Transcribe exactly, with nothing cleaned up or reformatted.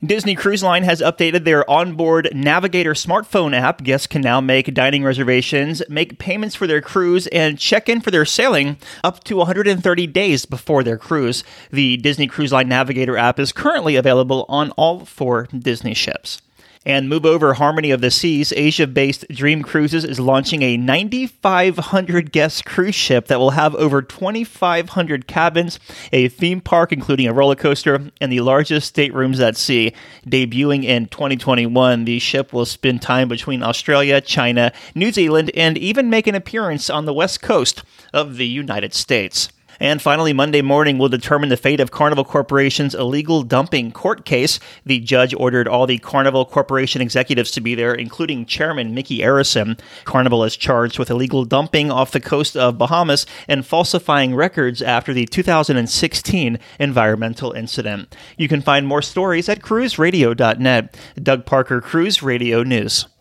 Disney Cruise Line has updated their onboard Navigator smartphone app. Guests can now make dining reservations, make payments for their cruise, and check in for their sailing up to one hundred thirty days before their cruise. The Disney Cruise Line Navigator app is currently available on all four Disney ships. And Move Over Harmony of the Seas, Asia-based Dream Cruises is launching a nine thousand five hundred guest cruise ship that will have over two thousand five hundred cabins, a theme park including a roller coaster, and the largest staterooms at sea. Debuting in twenty twenty-one, the ship will spend time between Australia, China, New Zealand, and even make an appearance on the west coast of the United States. And finally, Monday morning will determine the fate of Carnival Corporation's illegal dumping court case. The judge ordered all the Carnival Corporation executives to be there, including Chairman Mickey Arison. Carnival is charged with illegal dumping off the coast of Bahamas and falsifying records after the two thousand sixteen environmental incident. You can find more stories at cruise radio dot net. Doug Parker, Cruise Radio News.